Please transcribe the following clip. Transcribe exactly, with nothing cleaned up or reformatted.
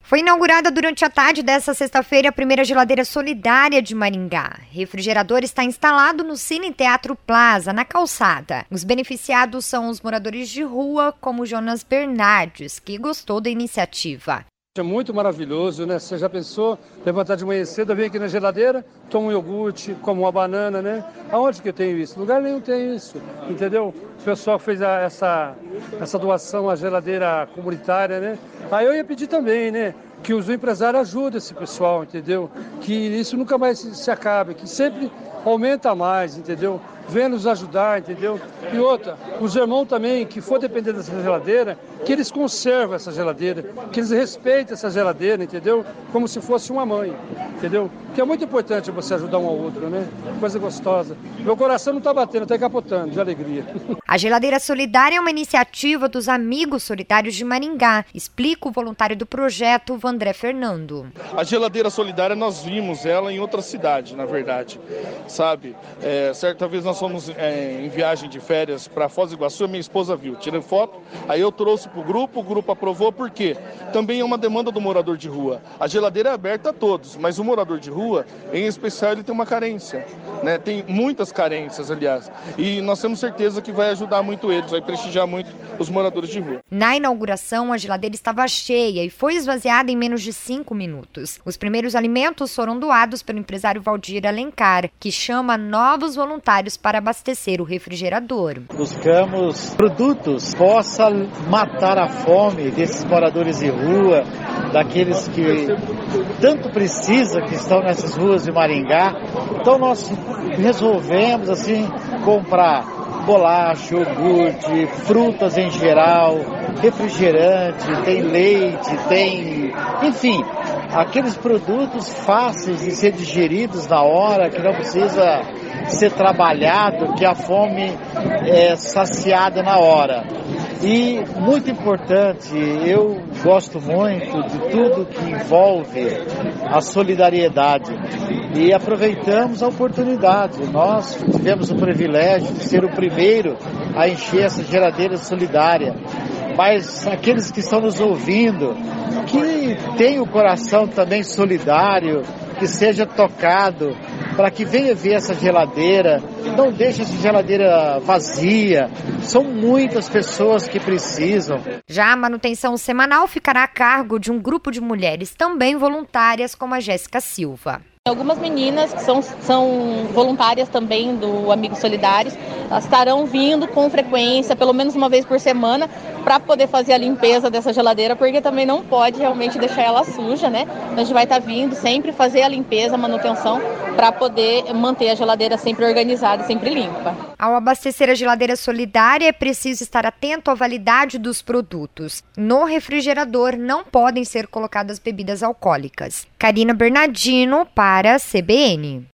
Foi inaugurada durante a tarde desta sexta-feira a primeira geladeira solidária de Maringá. O refrigerador está instalado no Cine Teatro Plaza, na calçada. Os beneficiados são os moradores de rua, como Jonas Bernardes, que gostou da iniciativa. É muito maravilhoso, né? Você já pensou levantar de manhã cedo, vem aqui na geladeira, toma um iogurte, come uma banana, né? Aonde que eu tenho isso? Lugar nenhum tem isso, entendeu? O pessoal fez a, essa, essa doação à geladeira comunitária, né? Aí eu ia pedir também, né? Que os empresários ajudem esse pessoal, entendeu? Que isso nunca mais se, se acabe, que sempre aumenta mais, entendeu? Venha nos ajudar, entendeu? E outra, os irmãos também, que for depender dessa geladeira, que eles conservam essa geladeira, que eles respeitem essa geladeira, entendeu? Como se fosse uma mãe, entendeu? Que é muito importante você ajudar um ao outro, né? Coisa gostosa. Meu coração não está batendo, está capotando de alegria. A geladeira solidária é uma iniciativa dos Amigos Solidários de Maringá, explica o voluntário do projeto, Vandré Fernando. A geladeira solidária, nós vimos ela em outra cidade, na verdade, sabe? É, certa vez nós fomos é, em viagem de férias para Foz do Iguaçu, a minha esposa viu, tirei foto, aí eu trouxe para o grupo, o grupo aprovou, por quê? Também é uma demanda do morador de rua. A geladeira é aberta a todos, mas o morador de rua, em especial, ele tem uma carência, né? Tem muitas carências, aliás, e nós temos certeza que vai ajudar muito eles, vai prestigiar muito os moradores de rua. Na inauguração, a geladeira estava cheia e foi esvaziada em menos de cinco minutos. Os primeiros alimentos foram doados pelo empresário Valdir Alencar, que chama novos voluntários para abastecer o refrigerador. Buscamos produtos que possam matar a fome desses moradores de rua, daqueles que tanto precisam, que estão nessas ruas de Maringá. Então nós resolvemos assim comprar bolacha, iogurte, frutas em geral, refrigerante, tem leite, tem, enfim, aqueles produtos fáceis de ser digeridos na hora, que não precisa ser trabalhado, que a fome é saciada na hora. E muito importante, eu gosto muito de tudo que envolve a solidariedade e aproveitamos a oportunidade. Nós tivemos o privilégio de ser o primeiro a encher essa geladeira solidária, mas aqueles que estão nos ouvindo, que têm o coração também solidário, que seja tocado, para que venha ver essa geladeira, não deixe essa geladeira vazia, são muitas pessoas que precisam. Já a manutenção semanal ficará a cargo de um grupo de mulheres também voluntárias, como a Jéssica Silva. Algumas meninas que são, são voluntárias também do Amigos Solidários, elas estarão vindo com frequência, pelo menos uma vez por semana, para poder fazer a limpeza dessa geladeira, porque também não pode realmente deixar ela suja, né? Então a gente vai estar vindo sempre fazer a limpeza, a manutenção, para poder manter a geladeira sempre organizada e sempre limpa. Ao abastecer a geladeira solidária, é preciso estar atento à validade dos produtos. No refrigerador não podem ser colocadas bebidas alcoólicas. Karina Bernardino para a C B N.